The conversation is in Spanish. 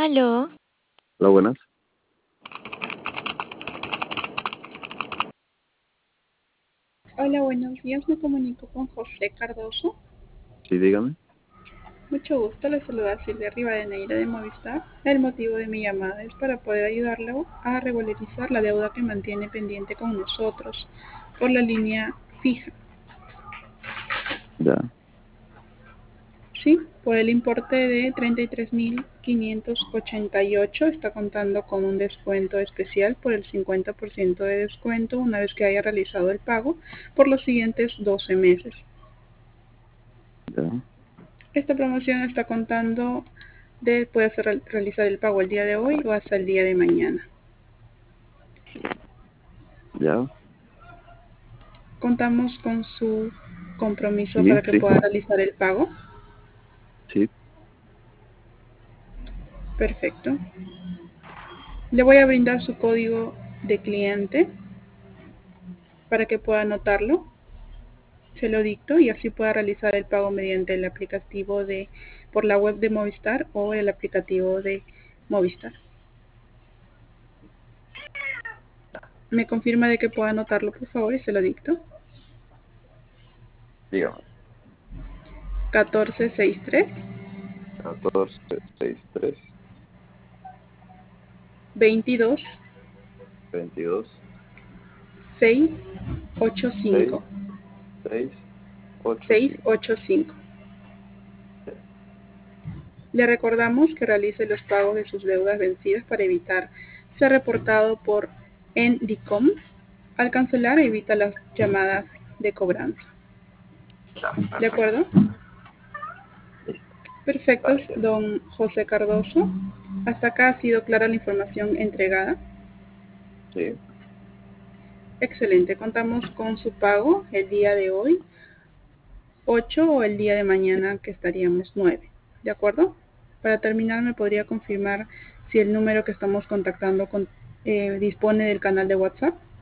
Aló, Hola, buenas. Hola, buenos días. Me comunico con José Cardoso. Sí, dígame. Mucho gusto. Le saluda Silvia Rivadeneira de Movistar. El motivo de mi llamada es para poder ayudarlo a regularizar la deuda que mantiene pendiente con nosotros por la línea fija. Ya, Sí, por el importe de 33.588 está contando con un descuento especial por el 50% de descuento una vez que haya realizado el pago por los siguientes 12 meses. ya, Esta promoción está contando de puede realizar el pago el día de hoy o hasta el día de mañana. ya. Contamos con su compromiso Sí, para que sí, pueda realizar el pago. sí. Perfecto. Le voy a brindar su código de cliente para que pueda anotarlo. Se lo dicto y así pueda realizar el pago mediante el aplicativo por la web de Movistar o el aplicativo de Movistar. ¿Me confirma de que pueda anotarlo, por favor? Y se lo dicto. Dígame. 1463 1463 22 22 6 685 6 8 5. 685. Le recordamos que realice los pagos de sus deudas vencidas para evitar ser reportado por Endicom. Al cancelar evita las llamadas de cobranza. Ya, ¿De perfecto. acuerdo? Listo. Perfecto, Gracias. don José Cardoso. Hasta acá ha sido clara la información entregada. Sí, Excelente, contamos con su pago el día de hoy, 8 o el día de mañana que estaríamos 9. ¿De acuerdo? Para terminar, ¿me podría confirmar si el número que estamos contactando dispone del canal de WhatsApp?